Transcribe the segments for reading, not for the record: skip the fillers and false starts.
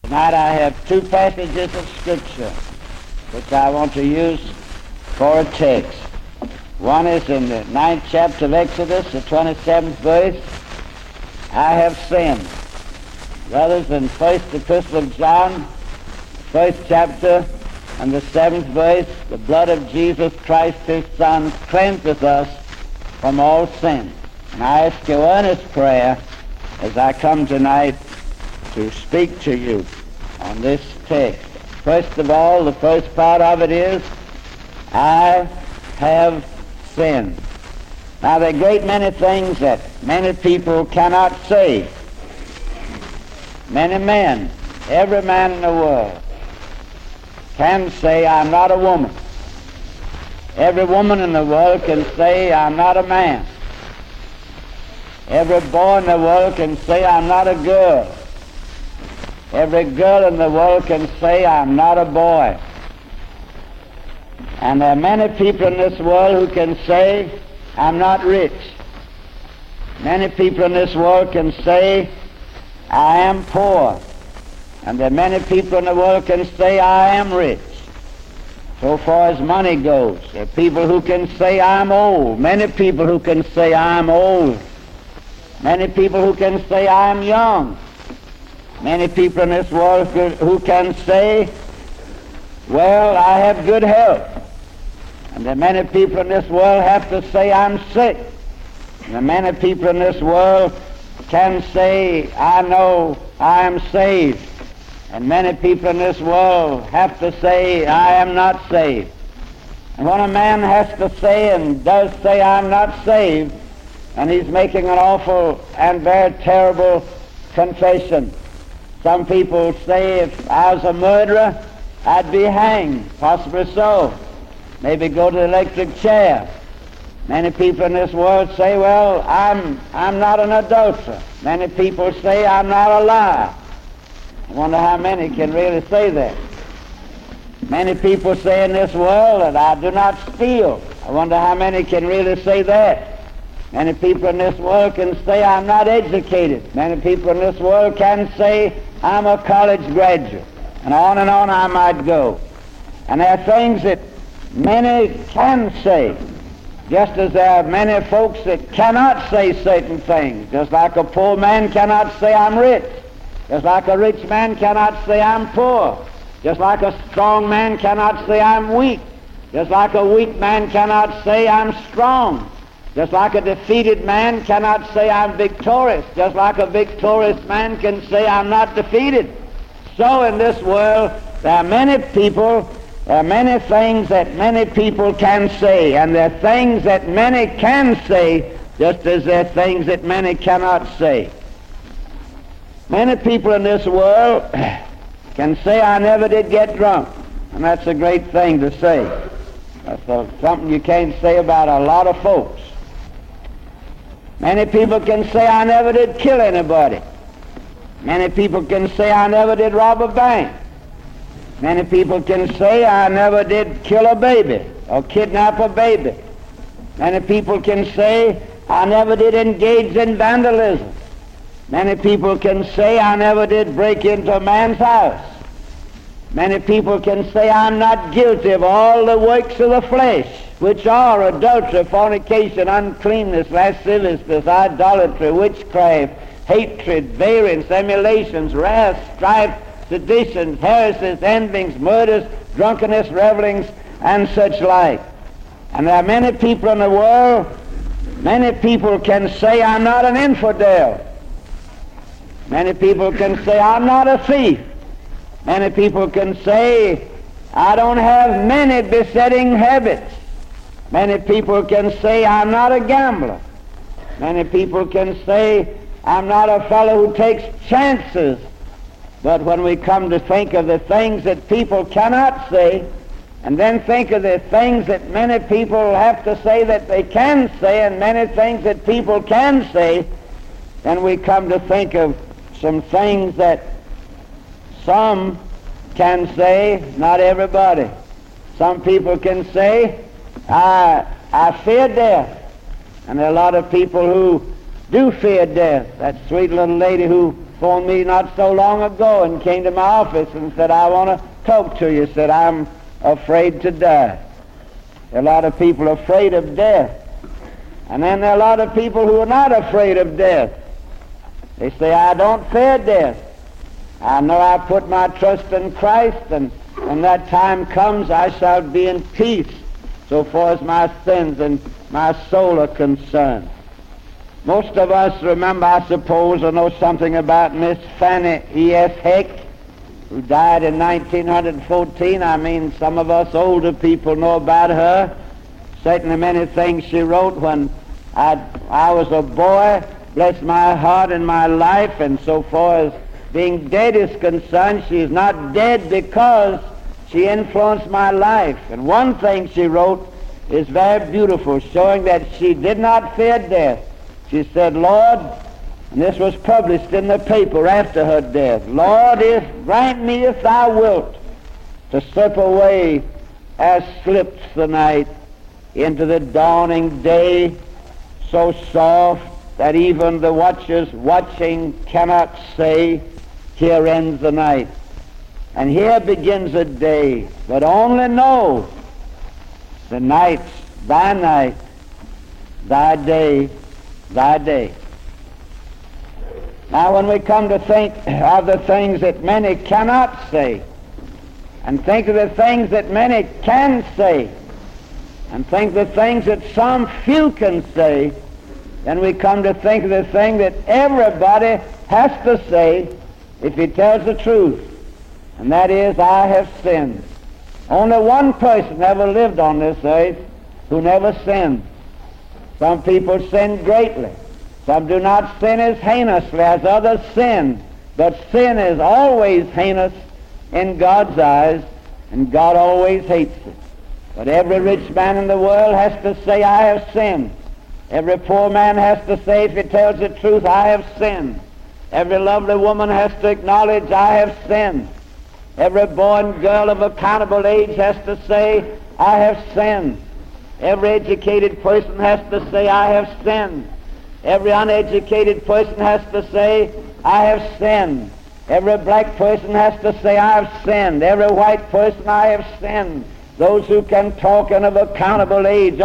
Tonight I have two passages of Scripture which I want to use for a text. One is in the 9th chapter of Exodus, the 27th verse. I have sinned. The others in First Epistle of John, 1st chapter and the 7th verse. The blood of Jesus Christ, his Son, cleanseth us from all sin. And I ask your earnest prayer as I come tonight to speak to you on this text. First of all, the first part of it is, I have sinned. Now, there are a great many things that many people cannot say. Many men, every man in the world, can say, I'm not a woman. Every woman in the world can say, I'm not a man. Every boy in the world can say, I'm not a girl. Every girl in the world can say, I'm not a boy. And there are many people in this world who can say, I'm not rich. Many people in this world can say, I am poor. And there are many people in the world can say, I am rich. So far as money goes, there are people who can say, I'm old. Many people who can say, I'm old. Many people who can say, I'm young. Many people in this world who can say, well, I have good health. And there are many people in this world have to say, I'm sick. And there are many people in this world can say, I know I am saved. And many people in this world have to say, I am not saved. And when a man has to say and does say, I'm not saved, and he's making an awful and very terrible confession. Some people say, if I was a murderer, I'd be hanged, possibly so. Maybe go to the electric chair. Many people in this world say, well, I'm not an adulterer. Many people say, I'm not a liar. I wonder how many can really say that. Many people say in this world that I do not steal. I wonder how many can really say that. Many people in this world can say, I'm not educated. Many people in this world can say, I'm a college graduate. And on I might go. And there are things that many can say, just as there are many folks that cannot say certain things. Just like a poor man cannot say, I'm rich. Just like a rich man cannot say, I'm poor. Just like a strong man cannot say, I'm weak. Just like a weak man cannot say, I'm strong. Just like a defeated man cannot say, I'm victorious. Just like a victorious man can say, I'm not defeated. So in this world, there are many people, there are many things that many people can say, and there are things that many can say, just as there are things that many cannot say. Many people in this world can say, I never did get drunk, and that's a great thing to say. That's something you can't say about a lot of folks. Many people can say, I never did kill anybody. Many people can say, I never did rob a bank. Many people can say, I never did kill a baby or kidnap a baby. Many people can say, I never did engage in vandalism. Many people can say, I never did break into a man's house. Many people can say, I'm not guilty of all the works of the flesh, which are adultery, fornication, uncleanness, lasciviousness, idolatry, witchcraft, hatred, variance, emulations, wrath, strife, seditions, heresies, envyings, murders, drunkenness, revelings, and such like. And there are many people in the world, many people can say, I'm not an infidel. Many people can say, I'm not a thief. Many people can say, I don't have many besetting habits. Many people can say, I'm not a gambler. Many people can say, I'm not a fellow who takes chances. But when we come to think of the things that people cannot say, and then think of the things that many people have to say that they can say, and many things that people can say, then we come to think of some things that some can say, not everybody. Some people can say, I fear death. And there are a lot of people who do fear death. That sweet little lady who phoned me not so long ago and came to my office and said, I want to talk to you. Said, I'm afraid to die. There are a lot of people afraid of death. And then there are a lot of people who are not afraid of death. They say, I don't fear death. I know I put my trust in Christ, and when that time comes, I shall be in peace, so far as my sins and my soul are concerned. Most of us remember, I suppose, or know something about Miss Fannie E.S. Heck, who died in 1914. I mean, some of us older people know about her. Certainly many things she wrote when I was a boy. Bless my heart and my life, and so far as being dead is concerned, she is not dead because she influenced my life. And one thing she wrote is very beautiful, showing that she did not fear death. She said, Lord, and this was published in the paper after her death, Lord, grant me, if thou wilt, to slip away as slips the night into the dawning day, so soft that even the watchers watching cannot say, here ends the night, and here begins a day. But only know the night's thy night, thy day, thy day. Now when we come to think of the things that many cannot say, and think of the things that many can say, and think of the things that some few can say, then we come to think of the thing that everybody has to say if he tells the truth, and that is, I have sinned. Only one person ever lived on this earth who never sinned. Some people sin greatly. Some do not sin as heinously as others sin, but sin is always heinous in God's eyes, and God always hates it. But every rich man in the world has to say, I have sinned. Every poor man has to say, if he tells the truth, I have sinned. Every lovely woman has to acknowledge, I have sinned. Every boy and girl of accountable age has to say, I have sinned. Every educated person has to say, I have sinned. Every uneducated person has to say, I have sinned. Every black person has to say, I have sinned. Every white person, I have sinned. Those who can talk and of accountable age,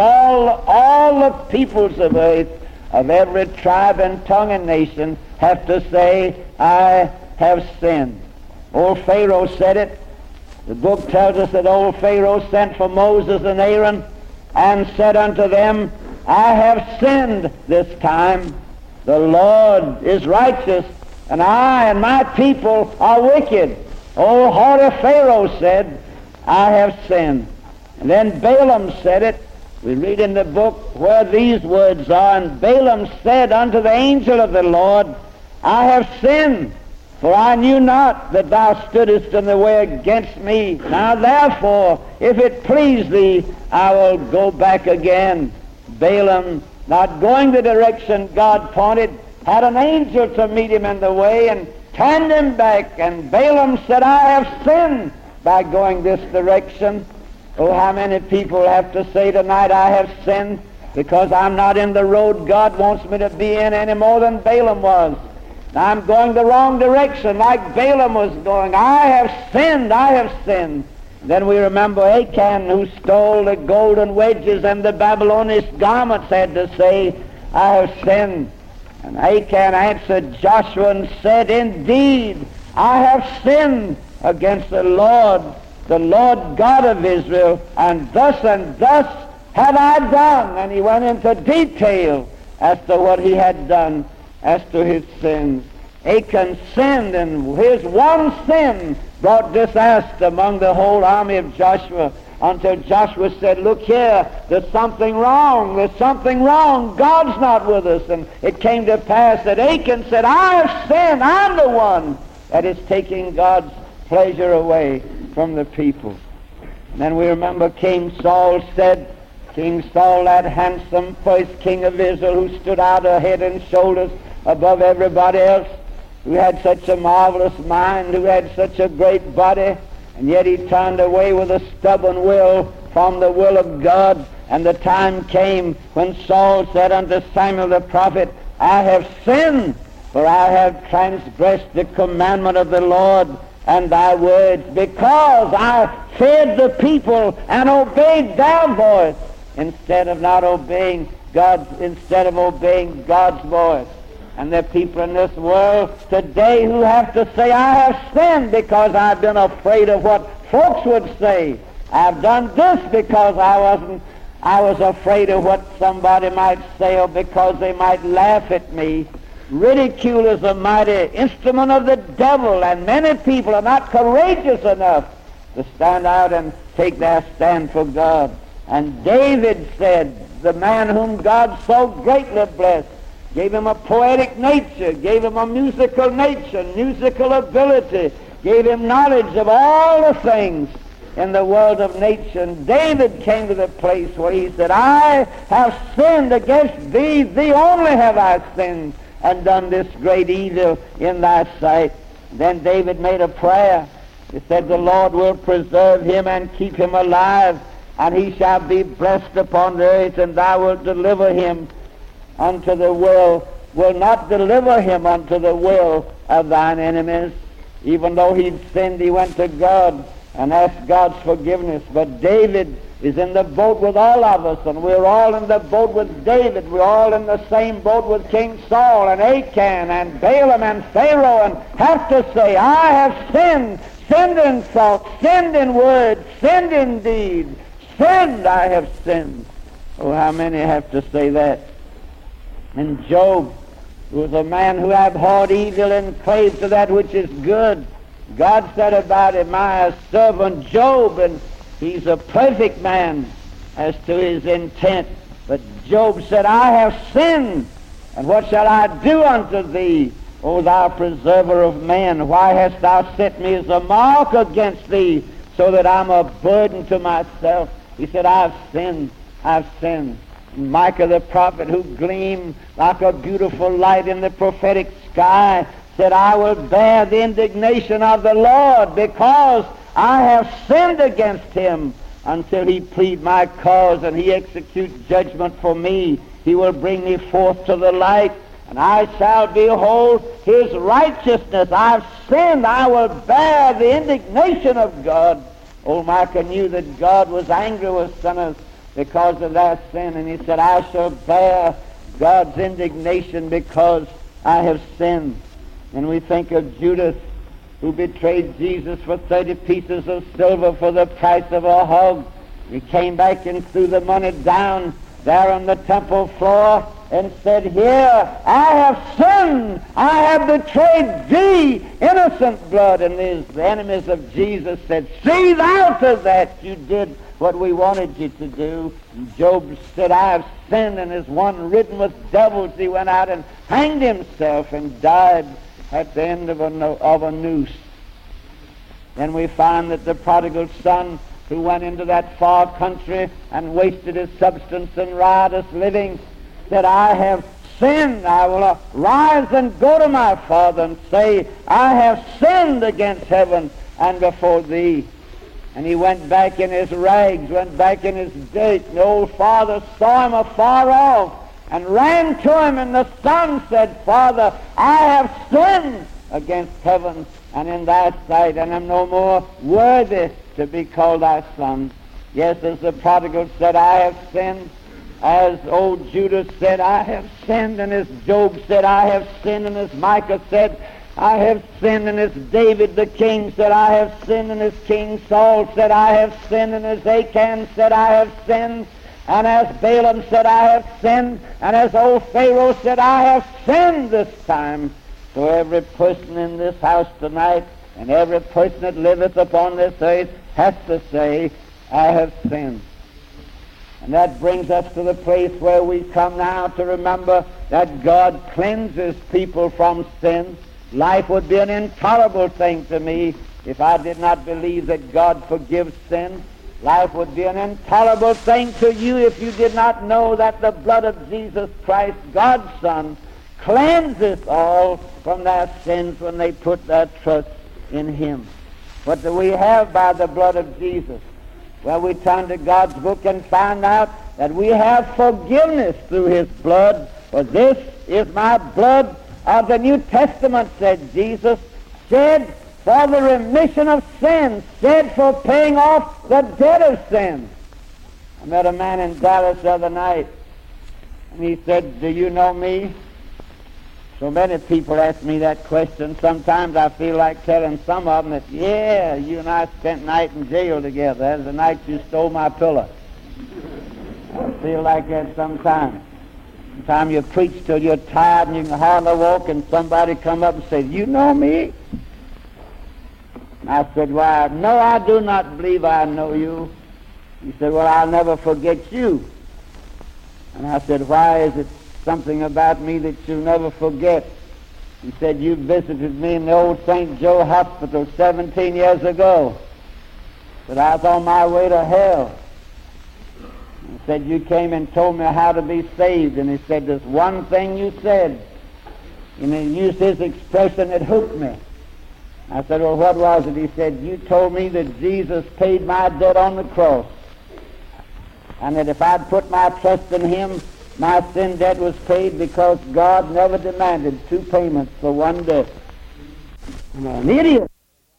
all the peoples of earth, of every tribe and tongue and nation, have to say, I have sinned. Old Pharaoh said it. The book tells us that old Pharaoh sent for Moses and Aaron and said unto them, I have sinned this time. The Lord is righteous, and I and my people are wicked. Old haughty Pharaoh said, I have sinned. And then Balaam said it. We read in the book where these words are, and Balaam said unto the angel of the Lord, I have sinned, for I knew not that thou stoodest in the way against me. Now therefore, if it please thee, I will go back again. Balaam, not going the direction God pointed, had an angel to meet him in the way and turned him back. And Balaam said, I have sinned by going this direction. Oh, how many people have to say tonight, I have sinned because I'm not in the road God wants me to be in any more than Balaam was. I'm going the wrong direction like Balaam was going. I have sinned, I have sinned. Then we remember Achan, who stole the golden wedges and the Babylonian garments, had to say, I have sinned. And Achan answered Joshua and said, indeed, I have sinned against the Lord God of Israel, and thus have I done. And he went into detail as to what he had done, as to his sins. Achan sinned, and his one sin brought disaster among the whole army of Joshua, until Joshua said, look here, there's something wrong, God's not with us. And it came to pass that Achan said, I have sinned, I'm the one that is taking God's pleasure away from the people. And then we remember King Saul, that handsome first king of Israel, who stood out a head and shoulders above everybody else, who had such a marvelous mind, who had such a great body, and yet he turned away with a stubborn will from the will of God. And the time came when Saul said unto Samuel the prophet, I have sinned For I have transgressed the commandment of the Lord and thy words, because I fed the people and obeyed thy voice instead of obeying God's voice. And there are people in this world today who have to say, I have sinned because I've been afraid of what folks would say. I've done this because I was afraid of what somebody might say, or because they might laugh at me. Ridicule is a mighty instrument of the devil, and many people are not courageous enough to stand out and take their stand for God. And David said, the man whom God so greatly blessed, gave him a poetic nature, gave him a musical nature, musical ability, gave him knowledge of all the things in the world of nature. And David came to the place where he said, I have sinned against thee, thee only have I sinned, and done this great evil in thy sight. Then David made a prayer. He said, the Lord will preserve him and keep him alive, and he shall be blessed upon the earth, and thou wilt deliver him unto the will not deliver him unto the will of thine enemies. Even though he'd sinned, he went to God and asked God's forgiveness. But David is in the boat with all of us, and we're all in the boat with David. We're all in the same boat with King Saul and Achan and Balaam and Pharaoh, and have to say, I have sinned in thought, sinned in word, sinned in deed, sinned, I have sinned. Oh, how many have to say that? And Job, who was a man who abhorred evil and clave to that which is good, God said about him, my servant Job, and he's a perfect man as to his intent. But Job said, I have sinned, and what shall I do unto thee, O thou preserver of men? Why hast thou set me as a mark against thee, so that I'm a burden to myself? He said, I've sinned. Micah the prophet, who gleamed like a beautiful light in the prophetic sky, said, I will bear the indignation of the Lord, because I have sinned against him, until he plead my cause and he execute judgment for me. He will bring me forth to the light, and I shall behold his righteousness. I've sinned, I will bear the indignation of God. Old Micah knew that God was angry with sinners because of their sin, and he said, I shall bear God's indignation because I have sinned. And we think of Judas, who betrayed Jesus for 30 pieces of silver for the price of a hog. He came back and threw the money down there on the temple floor and said, here, I have sinned, I have betrayed thee, innocent blood. And the enemies of Jesus said, see thou to that, you did what we wanted you to do. And Job said, I have sinned, and as one ridden with devils, he went out and hanged himself and died at the end of a noose. Then we find that the prodigal son, who went into that far country and wasted his substance in riotous living, said, I have sinned. I will arise and go to my father and say, I have sinned against heaven and before thee. And he went back in his rags, went back in his dirt. And the old father saw him afar off and ran to him, and the son said, Father, I have sinned against heaven and in thy sight, and am no more worthy to be called thy son. Yes, as the prodigal said, I have sinned, as old Judas said, I have sinned, and as Job said, I have sinned, and as Micah said, I have sinned, and as David the king said, I have sinned, and as King Saul said, I have sinned, and as Achan said, I have sinned, and as Balaam said, I have sinned, and as old Pharaoh said, I have sinned this time. So every person in this house tonight, and every person that liveth upon this earth, has to say, I have sinned. And that brings us to the place where we come now to remember that God cleanses people from sin. Life would be an intolerable thing to me if I did not believe that God forgives sin. Life would be an intolerable thing to you if you did not know that the blood of Jesus Christ, God's Son, cleanses all from their sins when they put their trust in Him. What do we have by the blood of Jesus? Well, we turn to God's book and find out that we have forgiveness through His blood. For this is my blood of the New Testament, said Jesus, shed for the remission of sins, shed for paying off the debt of sin. I met a man in Dallas the other night, and he said, do you know me? So many people ask me that question. Sometimes I feel like telling some of them that, yeah, you and I spent night in jail together. That was the night you stole my pillow. I feel like that sometimes. Sometimes you preach till you're tired and you can hardly walk, and somebody come up and say, you know me? And I said, why, no, I do not believe I know you. He said, well, I'll never forget you. And I said, why is it something about me that you'll never forget? He said, you visited me in the old St. Joe Hospital 17 years ago. But I was on my way to hell. He said, you came and told me how to be saved. And he said, there's one thing you said. And he used his expression that hooked me. I said, well, what was it? He said, you told me that Jesus paid my debt on the cross, and that if I'd put my trust in him, my sin debt was paid, because God never demanded two payments for one debt. I'm an idiot.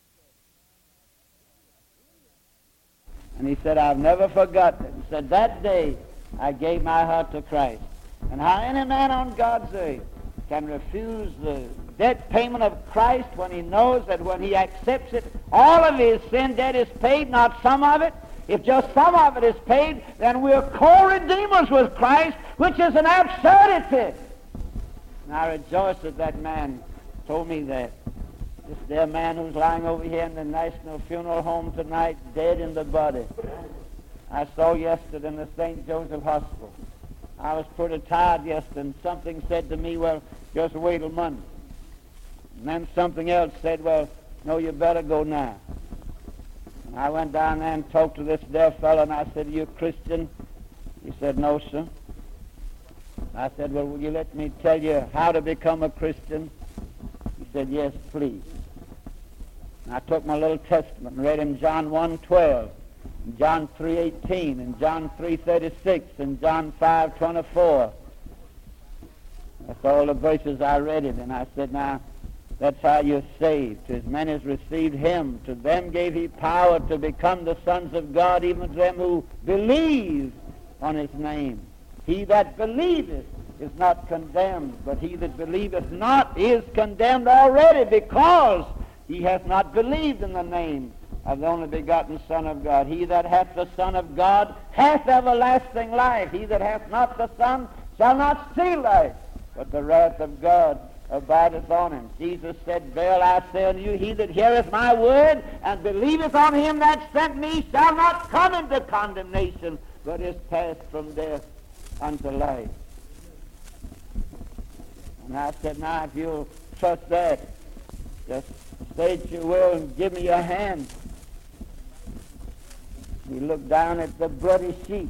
And he said, I've never forgotten it. He said, that day I gave my heart to Christ. And how any man on God's earth can refuse the debt payment of Christ when he knows that when he accepts it, all of his sin debt is paid, not some of it. If just some of it is paid, then we're co-redeemers with Christ, which is an absurdity. And I rejoice that that man told me that. This dear man who's lying over here in the National Funeral Home tonight, dead in the body, I saw yesterday in the St. Joseph Hospital. I was pretty tired yesterday, and something said to me, well, just wait till Monday. And then something else said, well, no, you better go now. And I went down there and talked to this dear fellow, and I said, are you a Christian? He said, no, sir. I said, well, will you let me tell you how to become a Christian? He said, yes, please. And I took my little testament and read him John 1:12, and John 3:18, and John 3:36, and John 5:24. That's all the verses I read it, and I said, now, that's how you're saved. To as many as received him, to them gave he power to become the sons of God, even to them who believe on his name. He that believeth is not condemned, but he that believeth not is condemned already, because he hath not believed in the name of the only begotten Son of God. He that hath the Son of God hath everlasting life. He that hath not the Son shall not see life, but the wrath of God abideth on him. Jesus said, verily I say unto you, he that heareth my word and believeth on him that sent me shall not come into condemnation, but is passed from death unto life. And I said, now if you'll trust that, just state your will and give me your hand. He looked down at the bloody sheet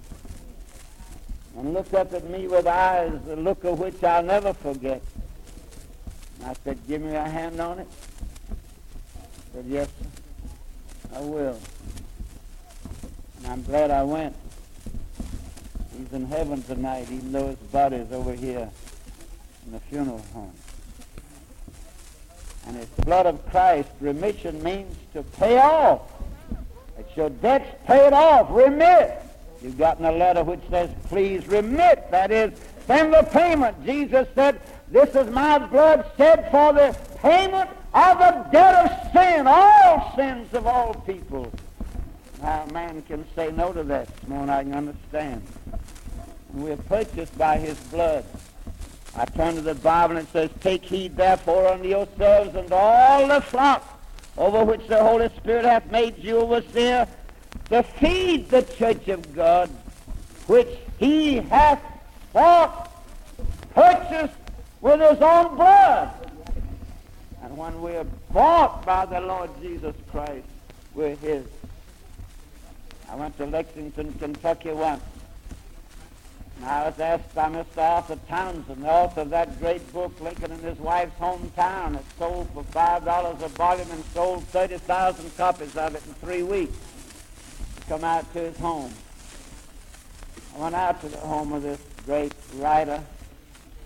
and looked up at me with eyes, the look of which I'll never forget. And I said, give me a hand on it. He said, yes, sir, I will. And I'm glad I went. He's in heaven tonight, even though his body's over here in the funeral home. And his blood of Christ, remission means to pay off. It's your debt's paid off, remit. You've gotten a letter which says, please remit. That is, send the payment. Jesus said, this is my blood shed for the payment of the debt of sin, all sins of all people. Now, a man can say no to that this morning, I can understand. We're purchased by his blood. I turn to the Bible and it says, take heed therefore unto yourselves and all the flock over which the Holy Spirit hath made you overseer, to feed the church of God, which he hath bought, purchased with his own blood. And when we're bought by the Lord Jesus Christ, we're his. I went to Lexington, Kentucky once. And I was asked by Mr. Arthur Townsend, the author of that great book, Lincoln and His Wife's Hometown. It sold for $5 a volume and sold 30,000 copies of it in 3 weeks. To come out to his home. I went out to the home of this great writer.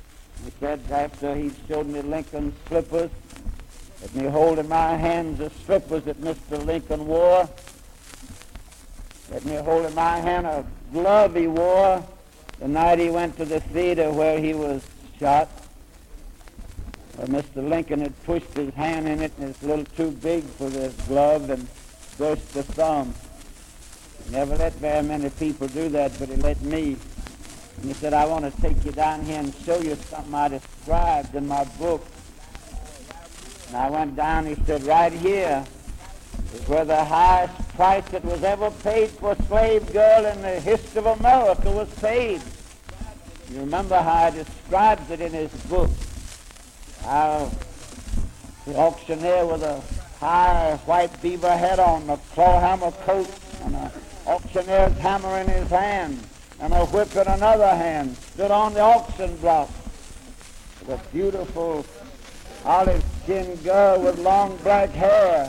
He said, after he showed me Lincoln's slippers, let me hold in my hands the slippers that Mr. Lincoln wore. Let me hold in my hand a glove he wore the night he went to the theater where he was shot. Well, Mr. Lincoln had pushed his hand in it, and it's a little too big for the glove and burst the thumb. He never let very many people do that, but he let me. And he said, I want to take you down here and show you something I described in my book. And I went down, he said, right here is where the highest price that was ever paid for a slave girl in the history of America was paid. You remember how he describes it in his book, how the auctioneer with a high white beaver hat on, a claw hammer coat, and an auctioneer's hammer in his hand, and a whip in another hand, stood on the auction block with a beautiful olive-skinned girl with long black hair,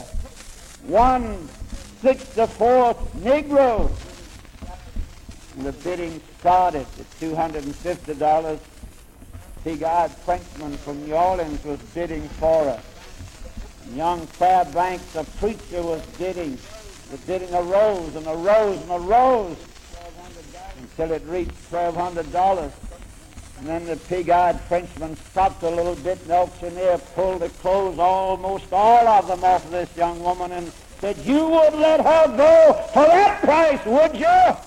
1/64 Negro. And the bidding started at $250. Big-eyed Frenchman from New Orleans was bidding for her. And young Fairbanks, a preacher, was bidding. The bidding arose and arose and arose until it reached $1,200. And then the pig-eyed Frenchman stopped a little bit, and the auctioneer pulled the clothes, almost all of them, off of this young woman and said, you would let her go for that price, would you?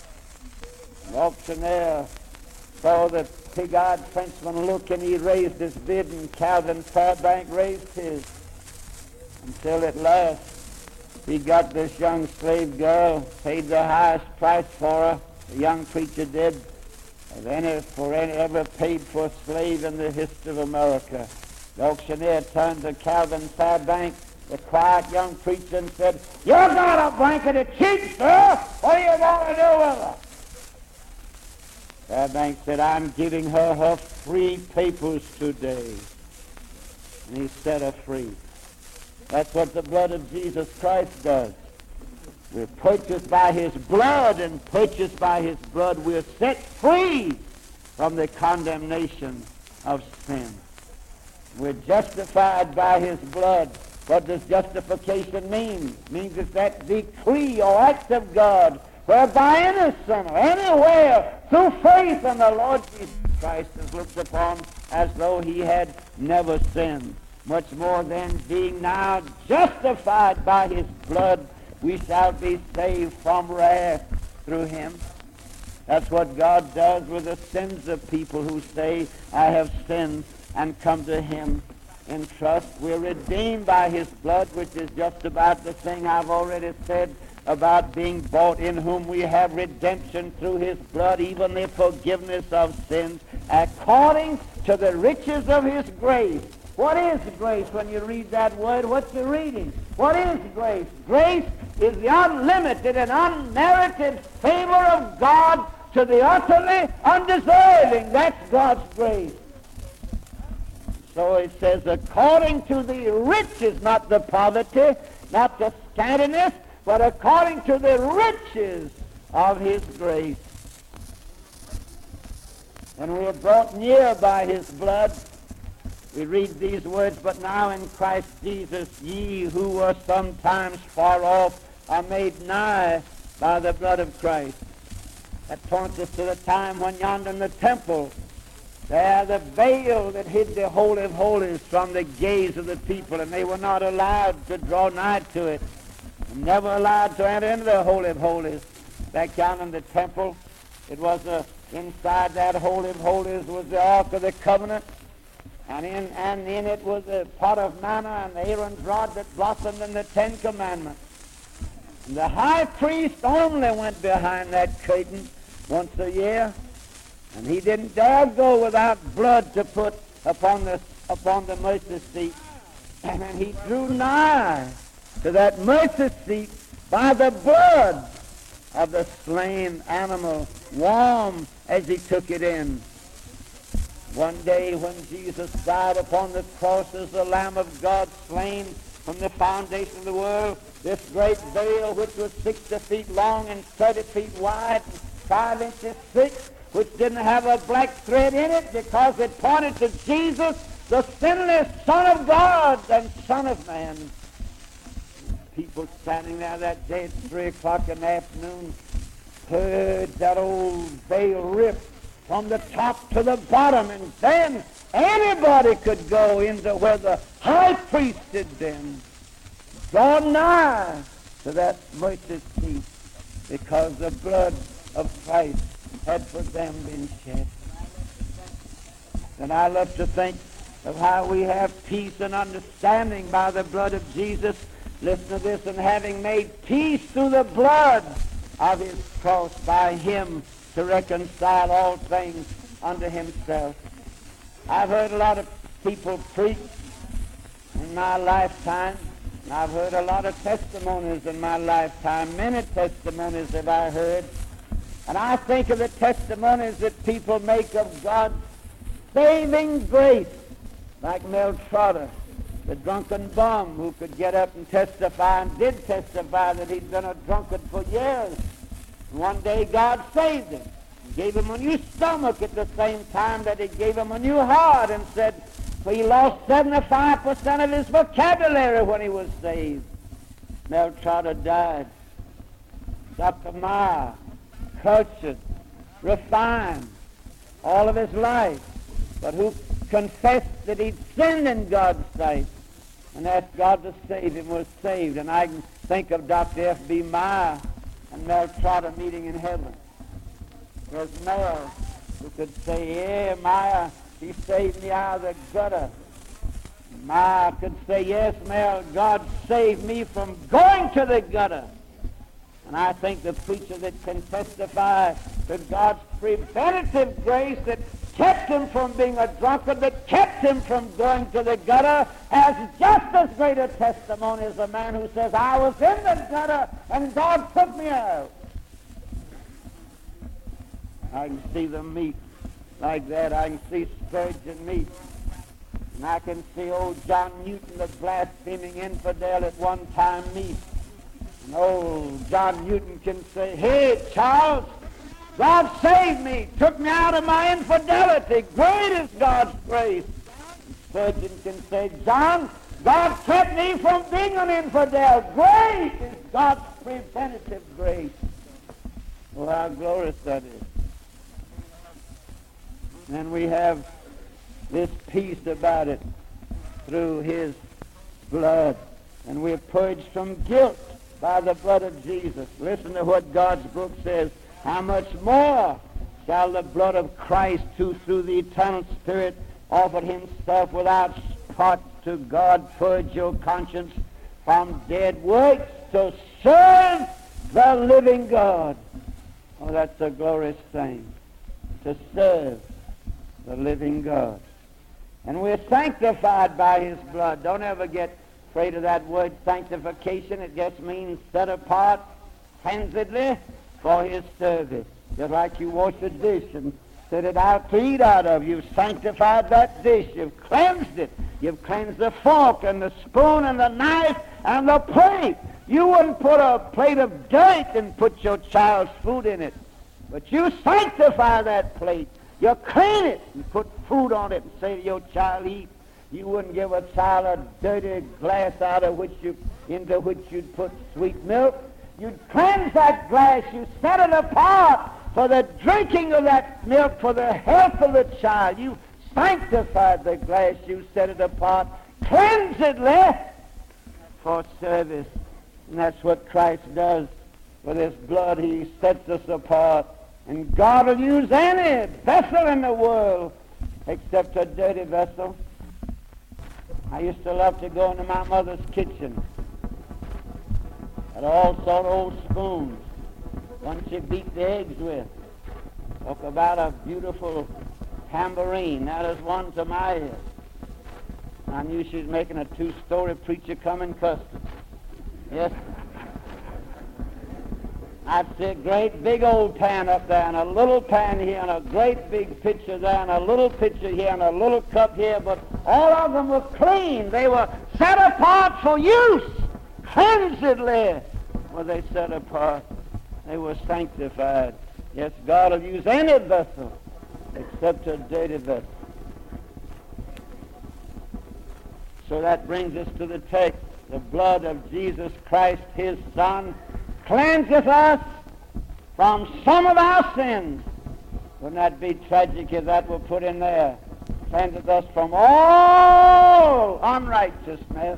The auctioneer saw the pig-eyed Frenchman look, and he raised his bid, and Calvin Fairbank raised his, until at last he got this young slave girl, paid the highest price for her, the young preacher did, of any ever paid for a slave in the history of America. The auctioneer turned to Calvin Fairbank, the quiet young preacher, and said, you got a blanket of cheap, sir. What do you want to do with her? Fairbank said, I'm giving her free papers today. And he set her free. That's what the blood of Jesus Christ does. We're purchased by his blood, and purchased by his blood we're set free from the condemnation of sin. We're justified by his blood. What does justification mean? It means it's that decree or act of God whereby any sinner, anywhere, through faith in the Lord Jesus Christ is looked upon as though he had never sinned. Much more than being now justified by his blood, we shall be saved from wrath through him. That's what God does with the sins of people who say, I have sinned, and come to him in trust. We're redeemed by his blood, which is just about the thing I've already said about being bought, in whom we have redemption through his blood, even the forgiveness of sins, according to the riches of his grace. What is grace when you read that word? What's you reading? What is grace? Grace is the unlimited and unmerited favor of God to the utterly undeserving. That's God's grace. So it says, according to the riches, not the poverty, not the scantiness, but according to the riches of his grace. And we are brought near by his blood. We read these words, but now in Christ Jesus, ye who were sometimes far off are made nigh by the blood of Christ. That points us to the time when yonder in the temple, there the veil that hid the Holy of Holies from the gaze of the people, and they were not allowed to draw nigh to it, and never allowed to enter into the Holy of Holies. Back yonder in the temple, it was inside that Holy of Holies was the Ark of the Covenant, and in it was a pot of manna and Aaron's rod that blossomed in the Ten Commandments. And the high priest only went behind that curtain once a year, and he didn't dare go without blood to put upon the mercy seat. And he drew nigh to that mercy seat by the blood of the slain animal, warm as he took it in. One day when Jesus died upon the cross as the Lamb of God slain from the foundation of the world, this great veil, which was 60 feet long and 30 feet wide and 5 inches thick, which didn't have a black thread in it because it pointed to Jesus, the sinless Son of God and Son of Man. People standing there that day at 3 o'clock in the afternoon heard that old veil rip from the top to the bottom, and then anybody could go into where the high priest had been, draw nigh to that mercy seat, because the blood of Christ had for them been shed. And I love to think of how we have peace and understanding by the blood of Jesus. Listen to this: and having made peace through the blood of his cross, by him to reconcile all things unto himself. I've heard a lot of people preach in my lifetime. I've heard a lot of testimonies in my lifetime. Many testimonies have I heard. And I think of the testimonies that people make of God's saving grace, like Mel Trotter, the drunken bum who could get up and testify, and did testify that he'd been a drunkard for years. And one day God saved him, gave him a new stomach at the same time that he gave him a new heart, and said, for he lost 75% of his vocabulary when he was saved. Mel Trotter died. Dr. Meyer, cultured, refined, all of his life, but who confessed that he'd sinned in God's sight and asked God to save him, was saved. And I can think of Dr. F.B. Meyer and Mel Trotter meeting in heaven. There's Mel who could say, yeah, Meyer, he saved me out of the gutter. Meyer could say, yes, Mel, God saved me from going to the gutter. And I think the preacher that can testify to God's preventative grace that kept him from being a drunkard, that kept him from going to the gutter, has just as great a testimony as the man who says, I was in the gutter and God took me out. I can see them meet like that. I can see Spurgeon meet. And I can see old John Newton, the blaspheming infidel, at one time meet. And old John Newton can say, hey, Charles, God saved me, took me out of my infidelity. Great is God's grace. And Spurgeon can say, John, God kept me from being an infidel. Great is God's preventative grace. Oh, how glorious that is. And we have this peace about it through his blood. And we're purged from guilt by the blood of Jesus. Listen to what God's book says. How much more shall the blood of Christ, who through the eternal Spirit offered himself without spot to God, purge your conscience from dead works to serve the living God. Oh, that's a glorious thing, to serve the living God. And we're sanctified by his blood. Don't ever get afraid of that word sanctification. It just means set apart, cleansedly, for his service. Just like you wash a dish and set it out to eat out of. You've sanctified that dish. You've cleansed it. You've cleansed the fork and the spoon and the knife and the plate. You wouldn't put a plate of dirt and put your child's food in it. But you sanctify that plate. You clean it and put food on it and say to your child, eat. You wouldn't give a child a dirty glass into which you'd put sweet milk. You'd cleanse that glass. You set it apart for the drinking of that milk, for the health of the child. You sanctified the glass. You set it apart cleansedly for service. And that's what Christ does with his blood. He sets us apart. And God will use any vessel in the world except a dirty vessel. I used to love to go into my mother's kitchen. Had all sort of old spoons. One she beat the eggs with. Talk about a beautiful tambourine. That is one to my ear. I knew she was making a two-story preacher coming custard. Yes. I'd see a great big old pan up there, and a little pan here, and a great big pitcher there, and a little pitcher here, and a little cup here, but all of them were clean. They were set apart for use. Cleansedly were they set apart. They were sanctified. Yes, God will use any vessel except a dirty vessel. So that brings us to the text. The blood of Jesus Christ, his Son, cleanseth us from some of our sins. Wouldn't that be tragic if that were put in there? Cleanseth us from all unrighteousness.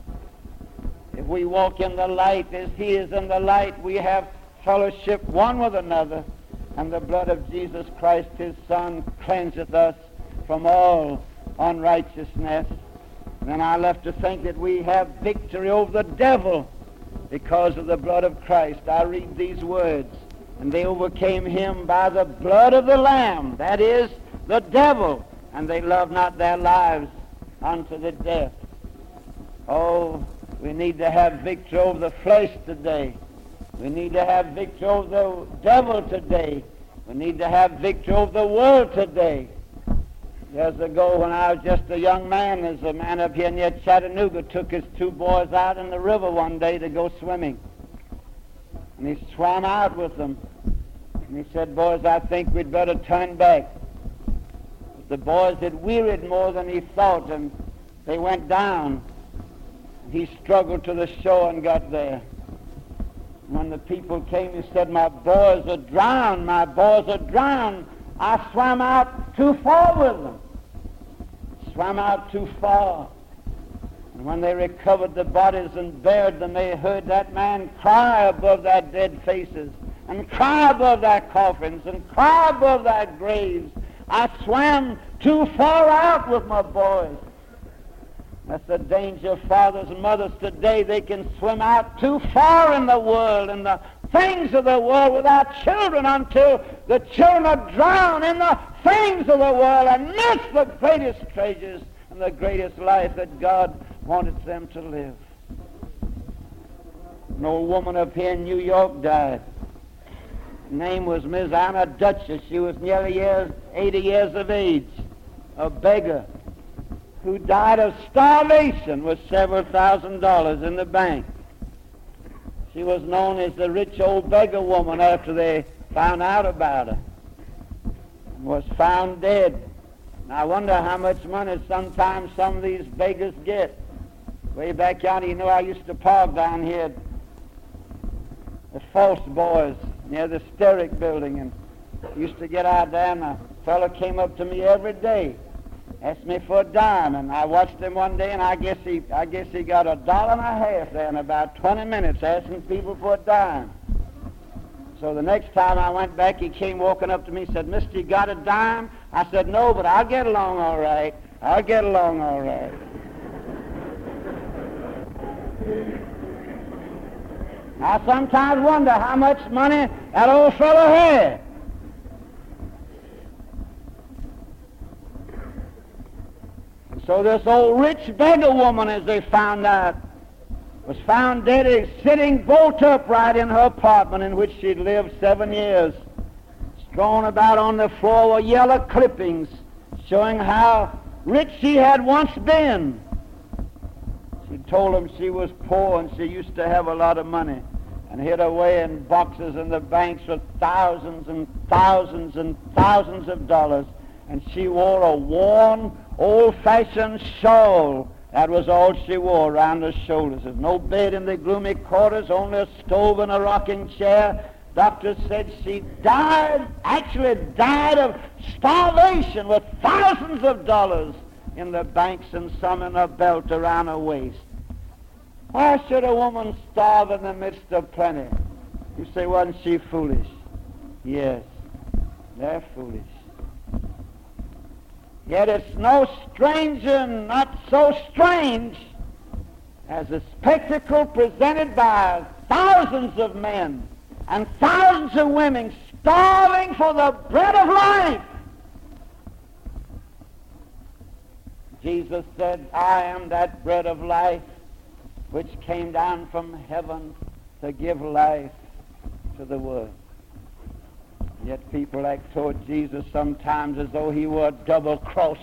If we walk in the light as he is in the light, we have fellowship one with another, and the blood of Jesus Christ, his Son, cleanseth us from all unrighteousness. And then I left to think that we have victory over the devil because of the blood of Christ. I read these words, and they overcame him by the blood of the Lamb, that is, the devil, and they loved not their lives unto the death. Oh, we need to have victory over the flesh today. We need to have victory over the devil today. We need to have victory over the world today. Years ago, when I was just a young man, there's a man up here near Chattanooga took his two boys out in the river one day to go swimming. And he swam out with them. And he said, "Boys, I think we'd better turn back." But the boys had wearied more than he thought, and they went down. He struggled to the shore and got there. When the people came, he said, "My boys are drowned, my boys are drowned. I swam out too far with them." Swam out too far. And when they recovered the bodies and buried them, they heard that man cry above their dead faces, and cry above their coffins, and cry above their graves, "I swam too far out with my boys." That's the danger of fathers and mothers today. They can swim out too far in the world and the things of the world with our children until the children are drowned in the things of the world and miss the greatest treasures and the greatest life that God wanted them to live. An old woman up here in New York died. Her name was Miss Anna Dutchess. She was nearly 80 years of age, a beggar who died of starvation with several $1,000s in the bank. She was known as the rich old beggar woman after they found out about her. Was found dead. And I wonder how much money sometimes some of these beggars get. Way back yonder, you know, I used to park down here at False Boys near the Steric building, and used to get out there, and a fellow came up to me every day, asked me for a dime, and I watched him one day, and I guess he got $1.50 there in about 20 minutes asking people for a dime. So the next time I went back, he came walking up to me and said, "Mister, you got a dime?" I said, "No, but I'll get along all right. I'll get along all right." I sometimes wonder how much money that old fellow had. And so this old rich beggar woman, as they found out, was found dead, sitting bolt upright in her apartment in which she'd lived 7 years. Strewn about on the floor were yellow clippings showing how rich she had once been. She told them she was poor and she used to have a lot of money and hid away in boxes in the banks with thousands and thousands and thousands of dollars. And she wore a worn, old-fashioned shawl. That was all she wore around her shoulders. There's no bed in the gloomy quarters, only a stove and a rocking chair. Doctors said she actually died of starvation with thousands of dollars in the banks and some in her belt around her waist. Why should a woman starve in the midst of plenty? You say, wasn't she foolish? Yes, they're foolish. Yet it's no stranger, not so strange, as a spectacle presented by thousands of men and thousands of women starving for the bread of life. Jesus said, "I am that bread of life which came down from heaven to give life to the world." Yet people act toward Jesus sometimes as though he were a double-crosser,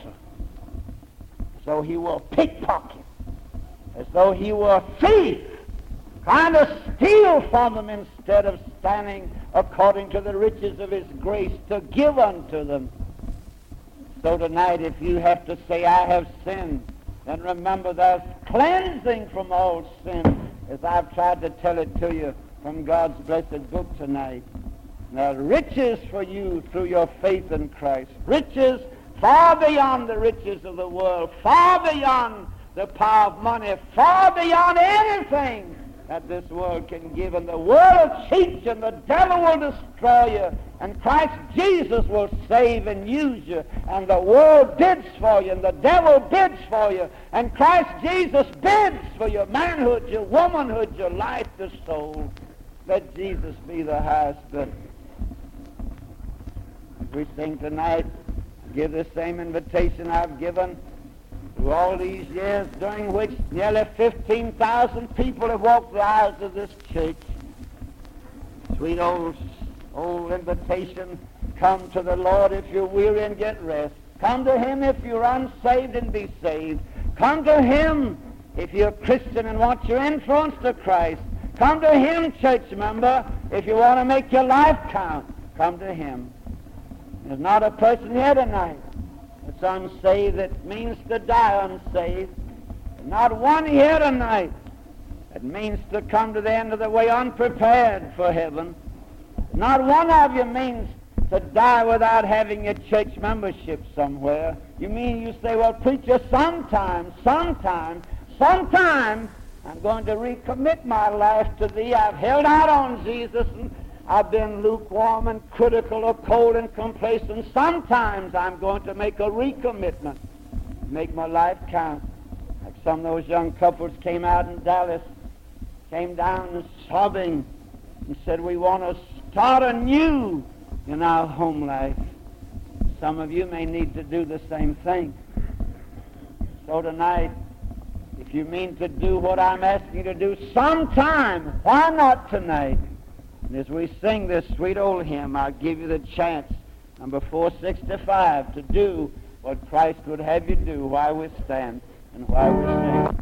as though he were a pickpocket, as though he were a thief, trying to steal from them instead of standing according to the riches of his grace to give unto them. So tonight, if you have to say, I have sinned, then remember there's cleansing from all sin, as I've tried to tell it to you from God's blessed book tonight. Now, riches for you through your faith in Christ. Riches far beyond the riches of the world, far beyond the power of money, far beyond anything that this world can give. And the world cheats you, and the devil will destroy you, and Christ Jesus will save and use you. And the world bids for you, and the devil bids for you, and Christ Jesus bids for your manhood, your womanhood, your life, your soul. Let Jesus be the highest bidder. We sing tonight, give the same invitation I've given through all these years, during which nearly 15,000 people have walked the aisles of this church. Sweet old invitation, come to the Lord if you're weary and get rest. Come to him if you're unsaved and be saved. Come to him if you're a Christian and want your influence to Christ. Come to him, church member, if you want to make your life count. Come to him. There's not a person here tonight that's unsaved that means to die unsaved. Not one here tonight that means to come to the end of the way unprepared for heaven. Not one of you means to die without having a church membership somewhere. You say, well, preacher, sometime, I'm going to recommit my life to thee. I've held out on Jesus, and I've been lukewarm and critical or cold and complacent. Sometimes I'm going to make a recommitment, make my life count. Like some of those young couples came out in Dallas, came down and sobbing and said, we want to start anew in our home life. Some of you may need to do the same thing. So tonight, if you mean to do what I'm asking you to do sometime, why not tonight? And as we sing this sweet old hymn, I'll give you the chance, number 465, to do what Christ would have you do while we stand and while we sing.